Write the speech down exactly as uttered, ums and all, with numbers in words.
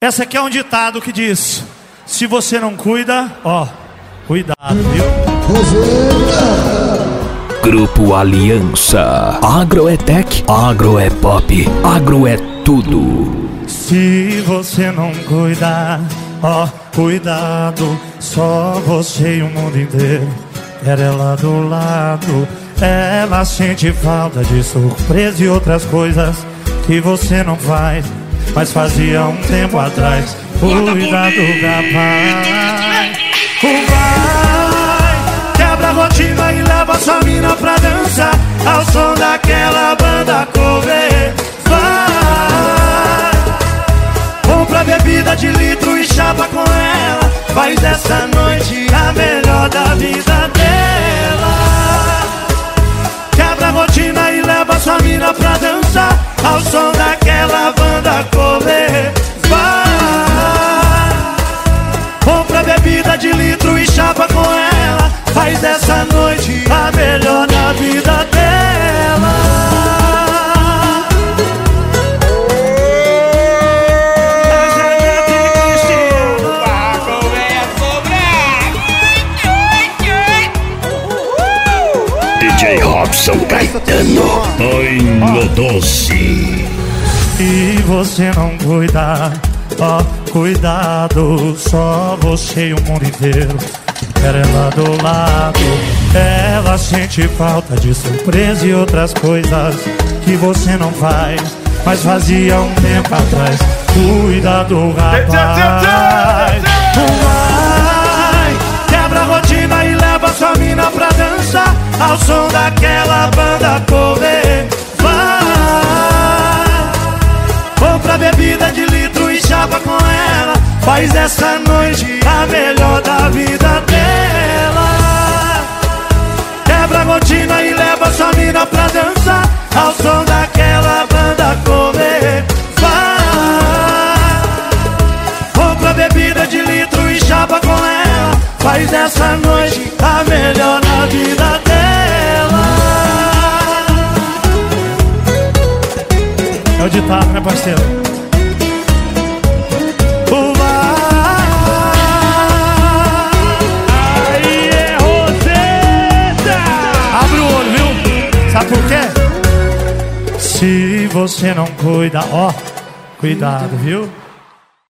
Essa aqui é um ditado que diz: se você não cuida, ó, cuidado, viu? Grupo Aliança. Agro é tech, agro é pop, agro é tudo. Se você não cuidar, ó, cuidado. Só você e o mundo inteiro quer ela do lado. Ela sente falta de surpresa e outras coisas que você não faz, mas fazia um tempo atrás. Cuidado, rapaz. Vai, quebra a rotina e leva sua mina pra dançar ao som daquela banda cover. Vai, compra bebida de litro e chapa com ela. Faz dessa noite a melhor da vida dela. Quebra a rotina e leva sua mina pra dançar ao som daquela banda cover. Vai, compra bebida de litro e chapa com ela. Faz dessa noite a melhor da vida dela. D J Robson Caetano, ai no doce. Se você não cuidar, ó, cuidado. Só você e o mundo inteiro quer ela do lado. Ela sente falta de surpresa e outras coisas que você não faz, mas fazia um tempo atrás. Cuidado, rapaz. Vai, quebra a rotina e leva sua mina pra dançar ao som daquela banda cover. Vai, compra bebida de litro e chapa com ela. Faz dessa noite a melhor da vida dela. Quebra a rotina e leva sua mina pra dançar ao som daquela banda cover. Vai, compra bebida de litro e chapa com ela. Faz dessa noite a melhor da vida dela. É o ditado, né, parceiro? Sabe por quê? Se você não cuida, ó, cuidado, viu?